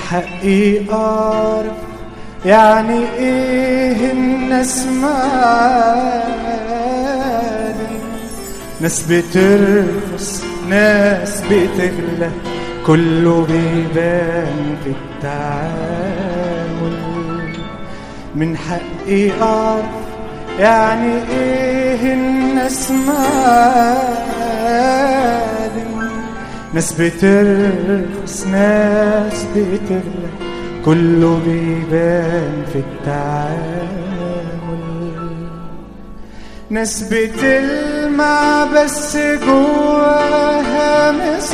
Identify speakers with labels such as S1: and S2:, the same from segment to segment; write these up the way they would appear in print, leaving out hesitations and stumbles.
S1: حقي أعرف يعني إيه الناس معاني، ناس بترخص ناس بتغلى، كله بيبان في التعامل. من حقي أعرف يعني إيه الناس معاني، ناس بترخص ناس بتغلى، كله بيبان في التعامل. ناس بتلمع بس جواها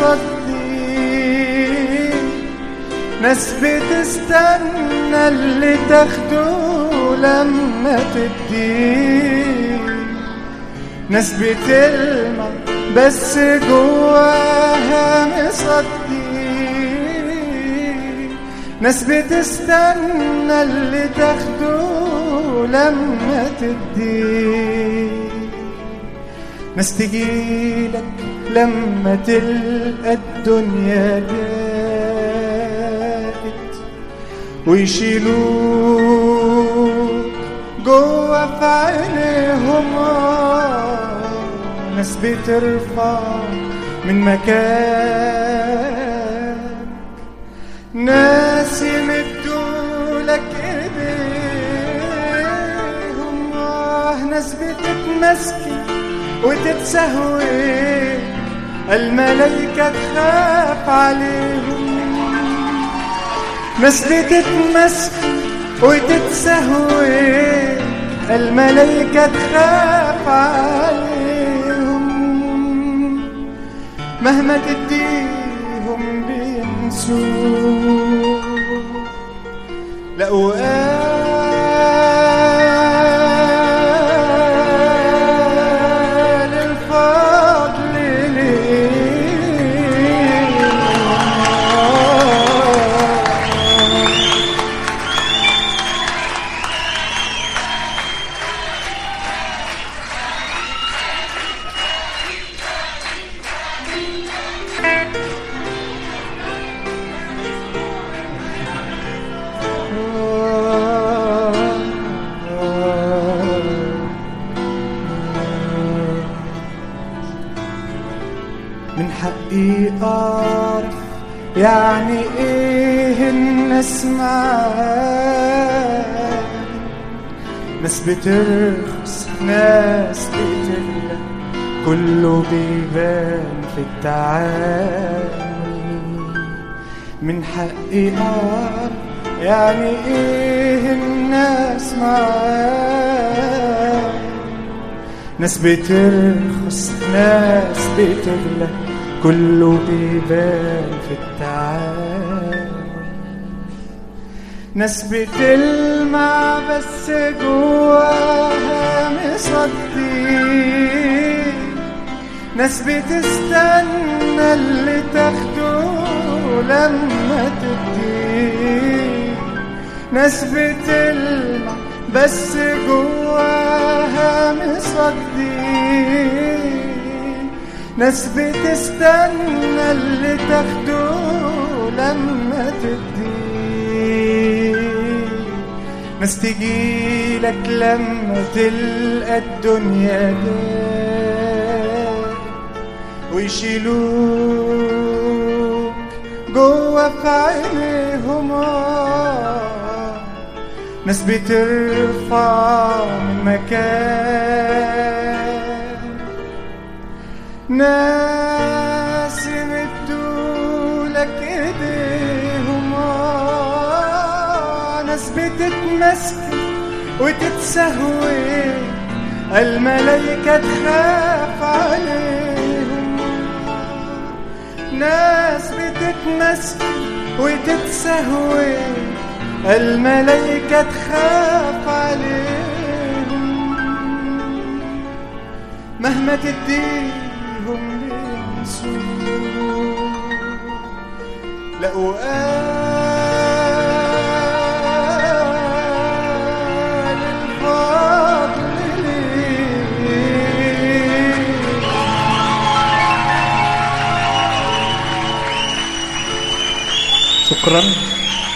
S1: مصدي، ناس بتستنى اللي تاخده لما تدي، ناس بتلمع بس جواها مصدي، ناس بتستنى اللي تاخده لما تدي، ناس تجيلك لما تلقى الدنيا جاءت، ويشيلوك جوا في عينيهم. ناس بترفع من مكان، ناس يمدولك ايديهم. ناس بتتمسكن وتتسهوي، الملايكة تخاف عليهم. ناس بتتمسكن وتتسهوي، الملايكة تخاف عليهم. مهما تديهم بينسوك، لقوا قال الفضل ليه. من حقي أعرف يعني إيه الناس معاني، ناس بترخص ناس بتغلى، كله بيبان في التعامل. من حقي أعرف يعني إيه الناس معاني، ناس بترخص ناس بتغلى، كله بيبان في التعامل. ناس بتلمع بس جواها مصدي، ناس بتستنى اللي تاخده لما تدي، ناس بتلمع بس جواها مصدي، ناس بتستنى اللي تاخده لما تدي، ناس تجيلك لما تلقى الدنيا جاءت، ويشيلوك جوا في عينيهم. ناس بترفع من مكان، ناس يمدولك ايديهم. ناس بتتمسك وتتسهوي، الملايكة تخاف عليهم. ناس بتتمسك وتتسهوي، الملايكة تخاف عليهم. مهما تديهم بينسوك، لقوا قال الفضل ليه. شكرا.